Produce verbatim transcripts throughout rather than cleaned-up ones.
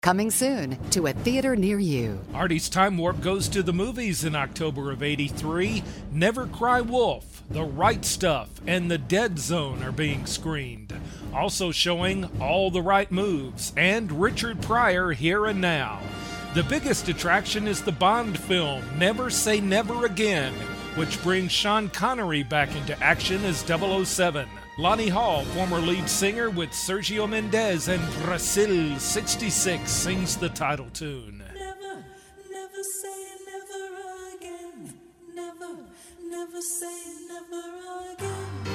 Coming soon to a theater near you. Artie's Time Warp goes to the movies in October of eighty-three. Never Cry Wolf, The Right Stuff, and The Dead Zone are being screened. Also showing All the Right Moves and Richard Pryor Here and Now. The biggest attraction is the Bond film Never Say Never Again, which brings Sean Connery back into action as double oh seven. Lonnie Hall, former lead singer with Sergio Mendes and Brasil sixty-six, sings the title tune. Never, never say never again. Never, never say never again.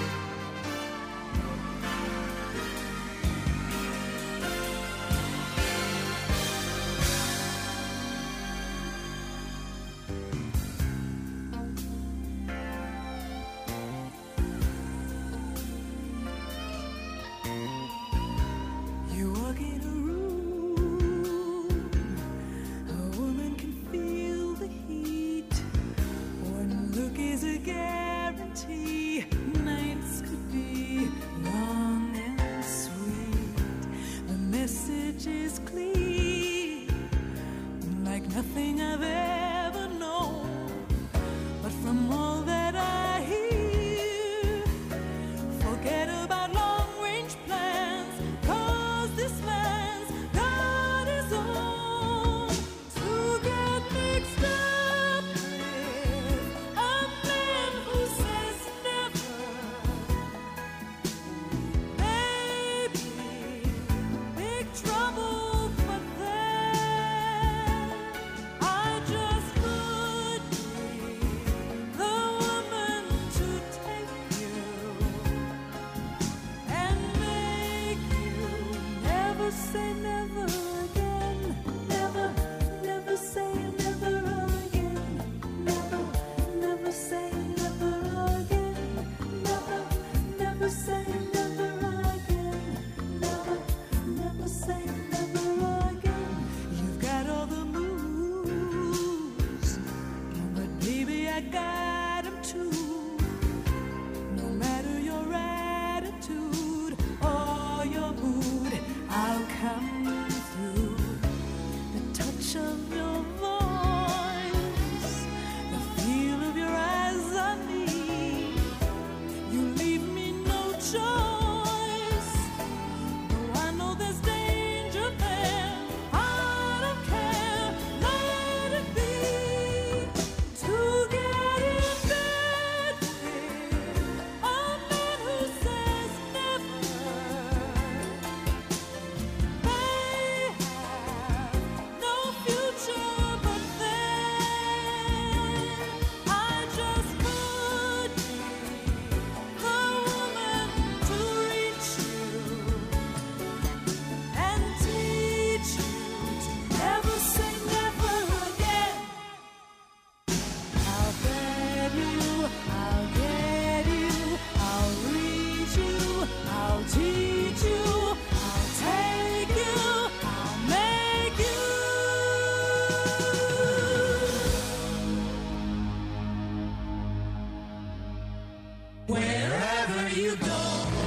Nothing I've ever known, but from all that I hear, forget about long-range plans, 'cause this man's got his own. To get mixed up with a man who says never, baby, big trouble for them. I just could be the woman to take you and make you never say never again. Never, never say never again. Never, never say never again. Never, never say never again. Never, never say never again. You've got all the moves, but baby, I got 'em too. No matter your attitude or your mood, I'll come through. The touch of your voice, the feel of your eyes on me, you leave me no choice. Though I know there's danger there, I don't care, let it be. To get in bed with a man who says never, may have no future, but then I just could be the woman to reach you and teach you to never say never again. I'll bet you, I'll get you, I'll reach you, I'll teach you, I'll take you, I'll make you. Wherever you go,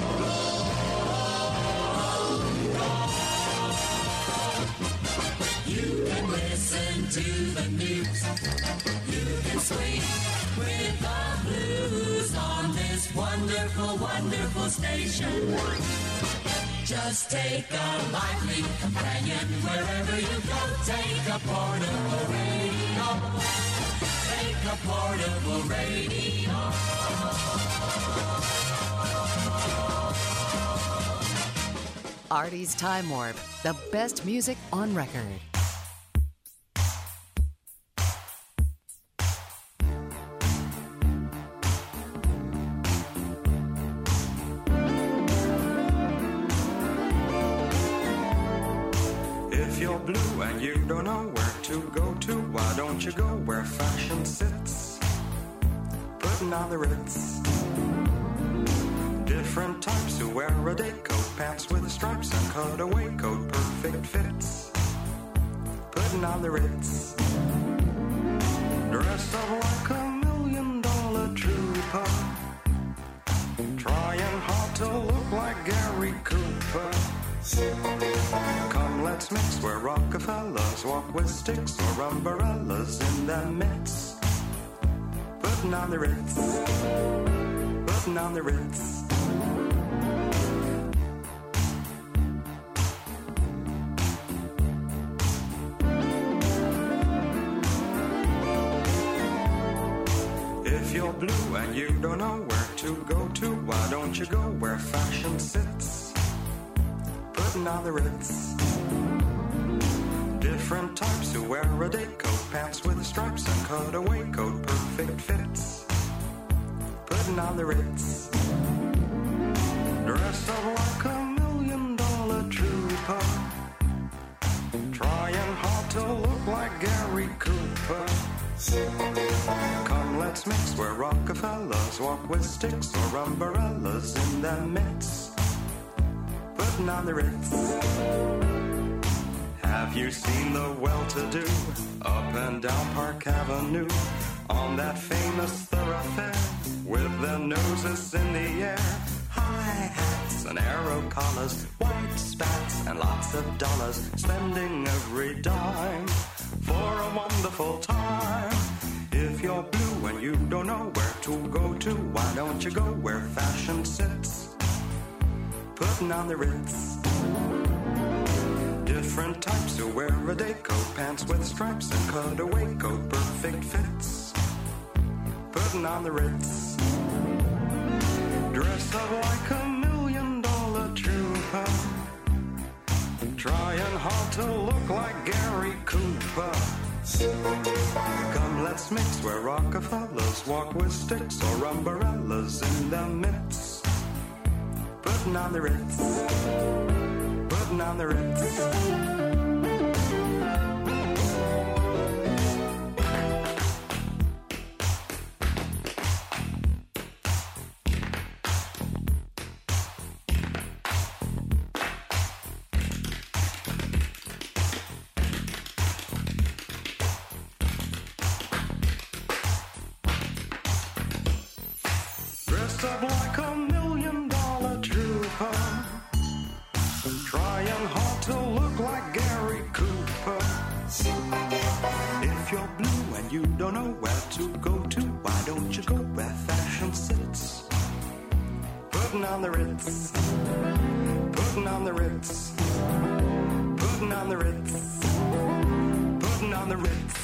you can listen to the news. You can swing with the blues on this wonderful, wonderful station. Just take a lively companion wherever you go. Take a portable radio. Take a portable radio. Artie's Time Warp, the best music on record. If you're blue and you don't know where to go to, why don't you go where fashion sits? Putting on the Ritz. Different types who wear a day coat, pants with stripes and cutaway coat, perfect fits. Putting on the Ritz. Dressed up like a million dollar trooper, trying hard to look like Gary Cooper. Come let's mix where Rockefellers walk with sticks or umbrellas in their midst. Putting on the Ritz, putting on the Ritz. If you're blue and you don't know where to go to, why don't you go where fashion sits? Putting on the Ritz. Different types who wear a day coat, pants with stripes and cutaway coat, perfect fits. Putting on the Ritz. Dressed up like a million dollar trooper, trying hard to look like Gary Cooper. Come, let's mix where Rockefellers walk with sticks or umbrellas in their midst. Putting on the Ritz. Have you seen the well-to-do up and down Park Avenue on that famous thoroughfare with their noses in the air? High hats and arrow collars, white spats and lots of dollars, spending every dime for a wonderful time. If you're blue and you don't know where to go to, why don't you go where fashion sits? Putting on the Ritz. Different types who wear a day coat, pants with stripes and cutaway coat, perfect fits. Putting on the Ritz. Dressed up like a million dollar trooper, trying hard to look like Gary Cooper. Come, let's mix where Rockefellers walk with sticks or umbrellas in their midst. Putting on the Ritz. Putting on the Ritz. Dressed up like a million dollar trooper, trying hard to look like Gary Cooper. If you're blue and you don't know where to go to, why don't you go where fashion sits? Putting on the Ritz. Putting on the Ritz. Putting on the Ritz. Putting on the Ritz.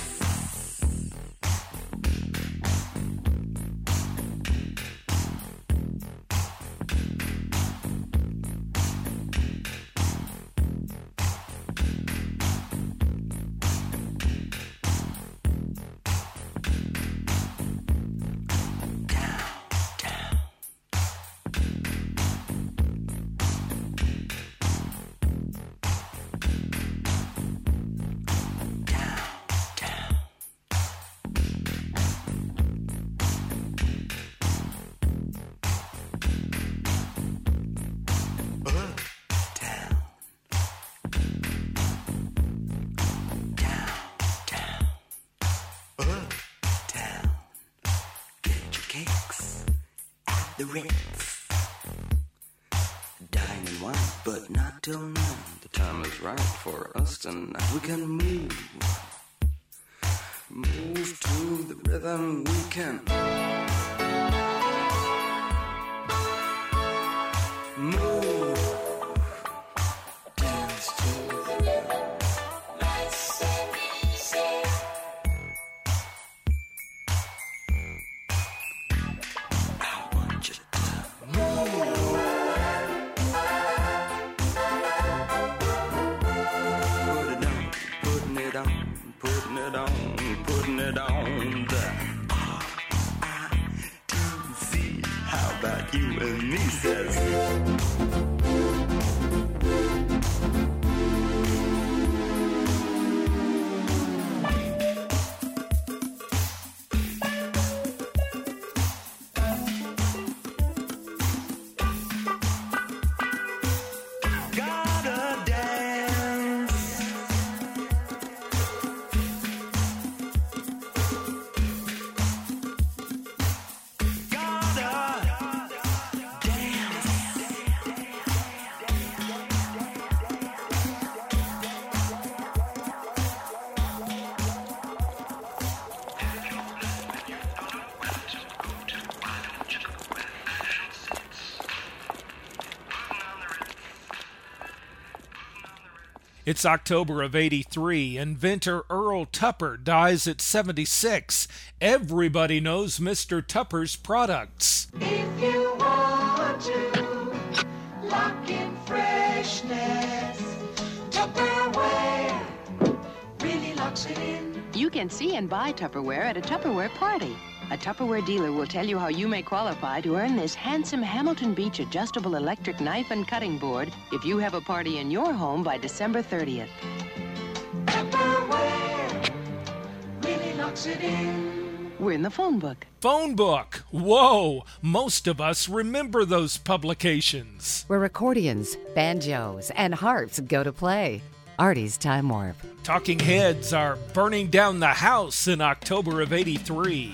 The Ritz. Dining wine, but not till nine. The time is right for us tonight. We can move, move to the rhythm. We can move, dance to the rhythm. Let's say, putting it on, putting it on the R I T C. How about you and me, says It's October of eighty-three. Inventor Earl Tupper dies at seventy-six. Everybody knows Mister Tupper's products. If you want to lock in freshness, Tupperware really locks it in. You can see and buy Tupperware at a Tupperware party. A Tupperware dealer will tell you how you may qualify to earn this handsome Hamilton Beach adjustable electric knife and cutting board if you have a party in your home by December thirtieth. Tupperware really locks it in. We're in the phone book. Phone book. Whoa! Most of us remember those publications. Where accordions, banjos, and harps go to play. Artie's Time Warp. Talking Heads are burning down the house in October of eighty-three.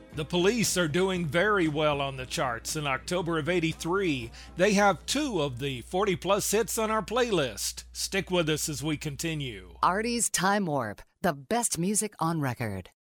The Police are doing very well on the charts in October of eighty-three. They have two of the forty plus hits on our playlist. Stick with us as we continue. Artie's Time Warp, the best music on record.